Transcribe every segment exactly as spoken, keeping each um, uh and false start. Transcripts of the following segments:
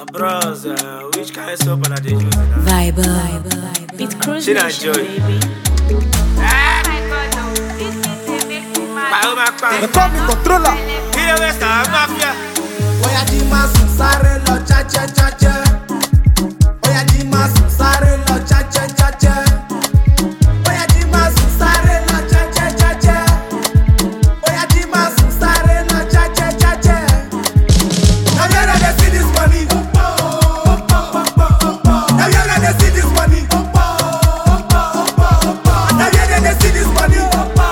Bros, uh, which kind of soap are they using? Vibe, vibe, vibe. It's cruising, baby. Ah! They call me controller. Here we start mafia. Oya di masu sáré lọ chache chache. Oya di masu sáré lọ chache chache. Oya di masu sáré lọ chache chache. Oya di masu sáré lọ chache chache. Now you know they see this money. Now you know they see this money. Now you know they see this money.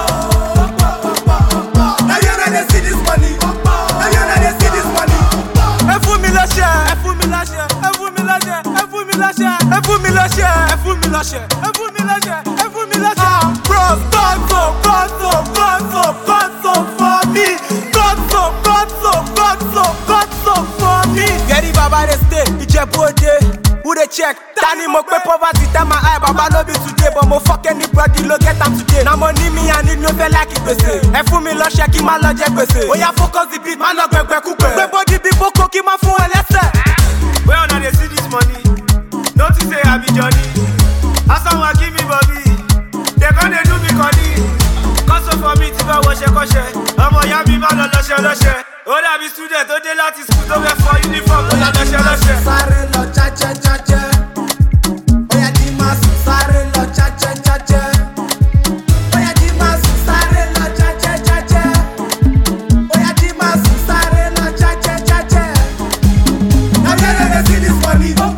Now you know they see this money. Now you know they see this money. Ẹ fún mi lọ́ṣẹ́, ẹ fún mi lọ́ṣẹ́, ẹ fún mi lọ́ṣẹ́, ẹ fún mi lọ́ṣẹ́, ẹ fún mi lọ́ṣẹ́, ẹ fún mi lọ́ṣẹ́, ẹ fún mi lọ́ṣẹ́, ẹ fún mi lọ́ṣẹ́. Bros, God so, God so, God so, God so for me. God so, God so, God so, God so for me. Gẹ̀rí bàbá dey stay, Ìjẹ̀bú Òde, who dey check? Tani mo pe poverty tell my eye, baba no be today, but mo fuck anybody lo get am today. Na money me I need no fẹ́ like ìgbésẹ̀. Ẹ fún mi lọ́ṣẹ́ kí má lọ jẹ gbèsè. Oya focus the beat, má lọ gbẹgbẹ kúgbẹ. Gbé body bí boko kí má fún ẹ lẹ́sẹ̀. Where una dey see this money? Notice say I be Johnny. As someone give me body, they gon dey do me kọ́ni. Kọ́sọ̀ for me tí bá wọṣẹ́ kọ́ṣẹ́. Ọmọ ìyá mi má lọ lọ́ṣẹ́ lọ́ṣẹ́. Ó dàbí student tó dé láti school tó fẹ́ fọ uniform tó lọ lọ́ṣẹ́ lọ́ṣẹ́. Sáré lọ chache chache. Oya di masu sáré lọ chache chache. Oya di masu sáré lọ chache chache. Oya di masu sáré lọ chache chache. Now you know they see this money. Now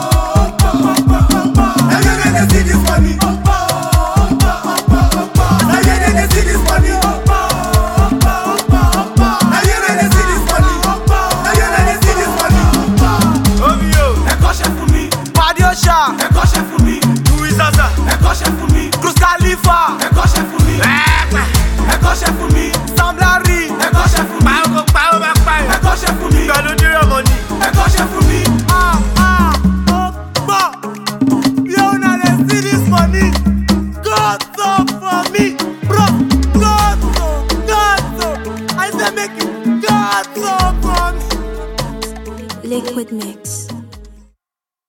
you know they see this money. Now you know they see this money. Now you know they see this money. Now you know they see this money. Ovio, Ẹ kọ́ṣẹ́ fún mi. Padi Osha, Ẹ kọ́ṣẹ́ fún mi. Louis Zaza, Ẹ kọ́ṣẹ́ fún mi. Cruz Khalifa, Ẹ kọ́ṣẹ́ fún mi. Ẹ kọ́ṣẹ́ fún mi. Sam Larry, Ẹ kọ́ṣẹ́ fún mi. Pàó kò pàó bá Ẹ pààyàn. kọ́ṣẹ́ fún mi. Pẹ̀lú dírẹ̀ mọ́ni. Ẹ kọ́ṣẹ́ fún mi. Ah ah, ó gbọ́. Yo na dey see this money. God so for me, bro. God so, God so. I say make you God so for me. Liquid mix.